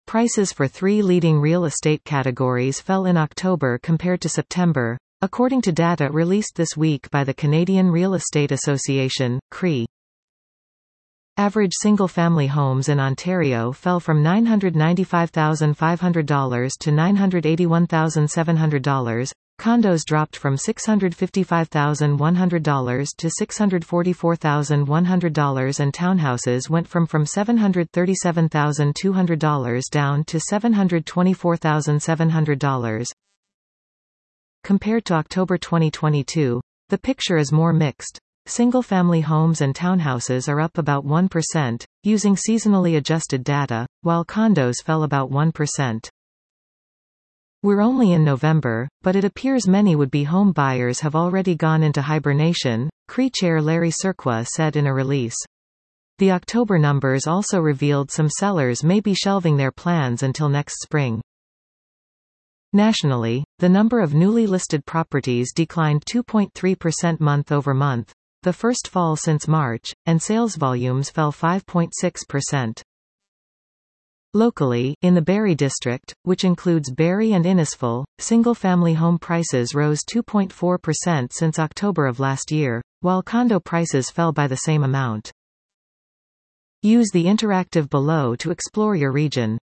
Prices for three leading real estate categories fell in October compared to September, according to data released this week by the Canadian Real Estate Association, CRE. Average single-family homes in Ontario fell from $995,500 to $981,700, condos dropped from $655,100 to $644,100 and townhouses went from $737,200 down to $724,700. Compared to October 2022, the picture is more mixed. Single-family homes and townhouses are up about 1%, using seasonally adjusted data, while condos fell about 1%. We're only in November, but it appears many would-be home buyers have already gone into hibernation, CRE Chair Larry Surqua said in a release. The October numbers also revealed some sellers may be shelving their plans until next spring. Nationally, the number of newly listed properties declined 2.3% month-over-month, the first fall since March, and sales volumes fell 5.6%. Locally, in the Barrie district, which includes Barrie and Innisfil, single-family home prices rose 2.4% since October of last year, while condo prices fell by the same amount. Use the interactive below to explore your region.